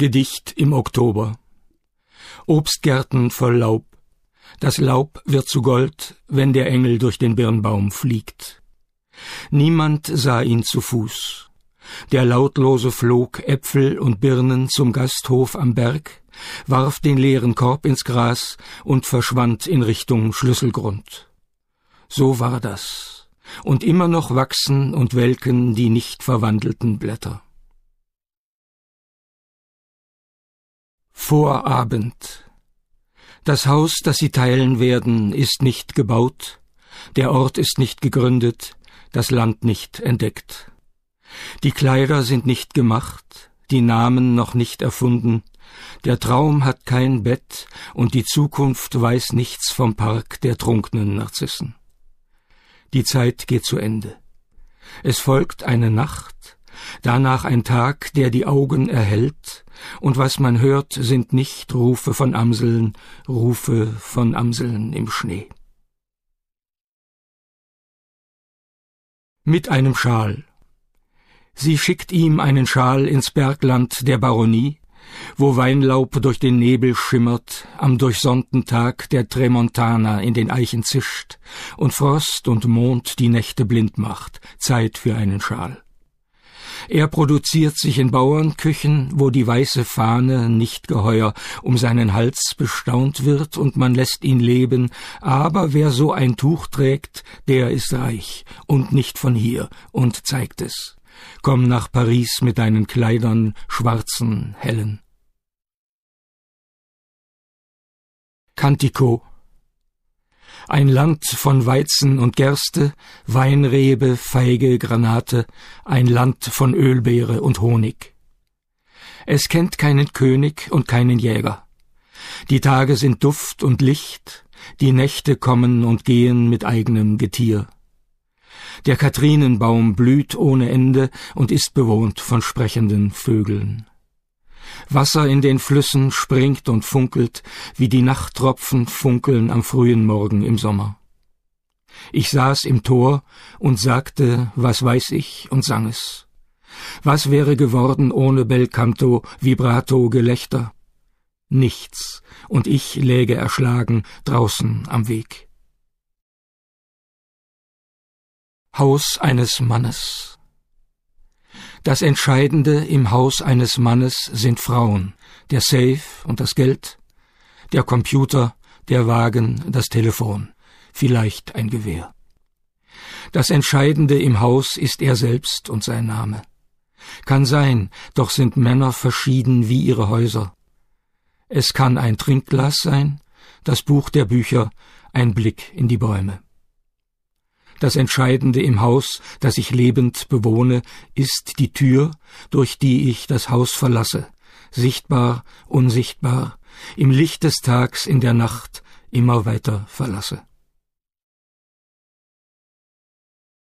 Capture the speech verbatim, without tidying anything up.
Gedicht im Oktober. Obstgärten voll Laub. Das Laub wird zu Gold, wenn der Engel durch den Birnbaum fliegt. Niemand sah ihn zu Fuß. Der Lautlose flog Äpfel und Birnen zum Gasthof am Berg, warf den leeren Korb ins Gras und verschwand in Richtung Schlüsselgrund. So war das. Und immer noch wachsen und welken die nicht verwandelten Blätter. Vorabend. Das Haus, das sie teilen werden, ist nicht gebaut, der Ort ist nicht gegründet, das Land nicht entdeckt. Die Kleider sind nicht gemacht, die Namen noch nicht erfunden, der Traum hat kein Bett und die Zukunft weiß nichts vom Park der trunkenen Narzissen. Die Zeit geht zu Ende. Es folgt eine Nacht, danach ein Tag, der die Augen erhellt, und was man hört, sind nicht Rufe von Amseln, Rufe von Amseln im Schnee. Mit einem Schal. Sie schickt ihm einen Schal ins Bergland der Baronie, wo Weinlaub durch den Nebel schimmert, am durchsonnten Tag der Tramontana in den Eichen zischt und Frost und Mond die Nächte blind macht, Zeit für einen Schal. Er produziert sich in Bauernküchen, wo die weiße Fahne nicht geheuer um seinen Hals bestaunt wird und man lässt ihn leben, aber wer so ein Tuch trägt, der ist reich und nicht von hier und zeigt es. Komm nach Paris mit deinen Kleidern, schwarzen, hellen. Cantico. Ein Land von Weizen und Gerste, Weinrebe, Feige, Granate, ein Land von Ölbeere und Honig. Es kennt keinen König und keinen Jäger. Die Tage sind Duft und Licht, die Nächte kommen und gehen mit eigenem Getier. Der Katrinenbaum blüht ohne Ende und ist bewohnt von sprechenden Vögeln. Wasser in den Flüssen springt und funkelt, wie die Nachttropfen funkeln am frühen Morgen im Sommer. Ich saß im Tor und sagte, was weiß ich, und sang es. Was wäre geworden ohne Belcanto, Vibrato, Gelächter? Nichts, und ich läge erschlagen draußen am Weg. Haus eines Mannes. Das Entscheidende im Haus eines Mannes sind Frauen, der Safe und das Geld, der Computer, der Wagen, das Telefon, vielleicht ein Gewehr. Das Entscheidende im Haus ist er selbst und sein Name. Kann sein, doch sind Männer verschieden wie ihre Häuser. Es kann ein Trinkglas sein, das Buch der Bücher, ein Blick in die Bäume. Das Entscheidende im Haus, das ich lebend bewohne, ist die Tür, durch die ich das Haus verlasse, sichtbar, unsichtbar, im Licht des Tags in der Nacht immer weiter verlasse.